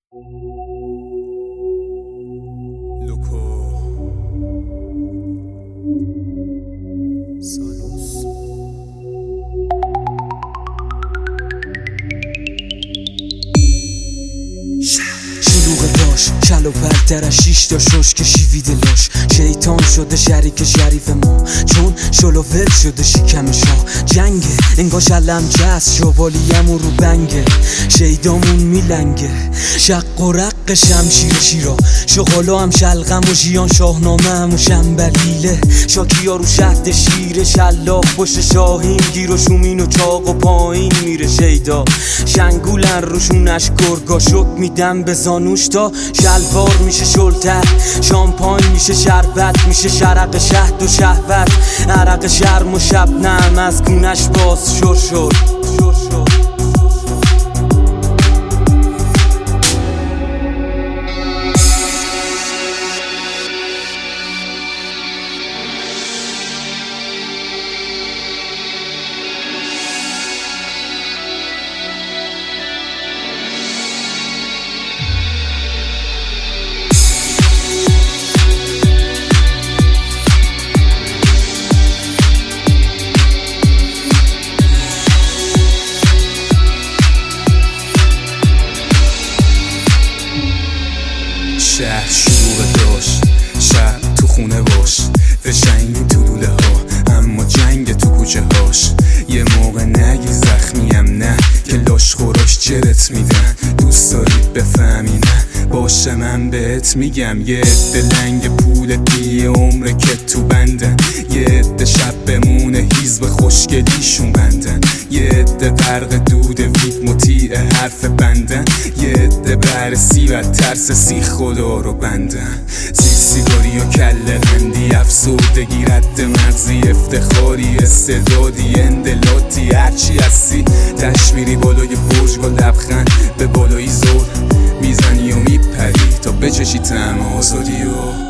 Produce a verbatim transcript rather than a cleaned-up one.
لوکو سالوس شلوغ داشت کل و پرترش شیش تا شش که شیویده لاش شیطان شده شریک شریف ما چون شلوول شده شکم شاه جنگه انگار شلم جست شوالیم و رو بنگه شیدامون میلنگه شق و رق شمشیر شیرا شغالا هم شلغم و جیان شاهنامه هم و شنبلیله شاکیا رو شهد شیر شلاق پشت شاهین گیر و شومین و چاق و پایین میره شیدا شنگولن روشونش گرگا شک میدم به زانوش تا شلوار میشه شلتر شامپاین میشه شربت میشه شرق شهد و شهوت عرق شرم و شبنم از گونش باز شر شد شر شد شهر شلوغ داشت شهر تو خونه باش فشنگی تو دوله ها اما جنگ تو کوچه هاش یه موقع نگی زخمیم نه که لاش خوراش جرت میدن دوست دارید بفهمی نه باشه من بهت میگم یه عده لنگ پول دیه عمره که تو بندن یه عده شب بمونه حیزب خوشگلیشون بندن یه عده غرق دود وید مطیع حرف بندن یه عده برسی و ترس سی خدا رو بندن سی سیگاری و کله قندی افسردگی رد مغزی افتخاری استعدادی اندلاتی هرچی هستی تشمیری بالای برج با لبخند به بالایی زور میزنی و میپری تا بچشی طعم آزادی و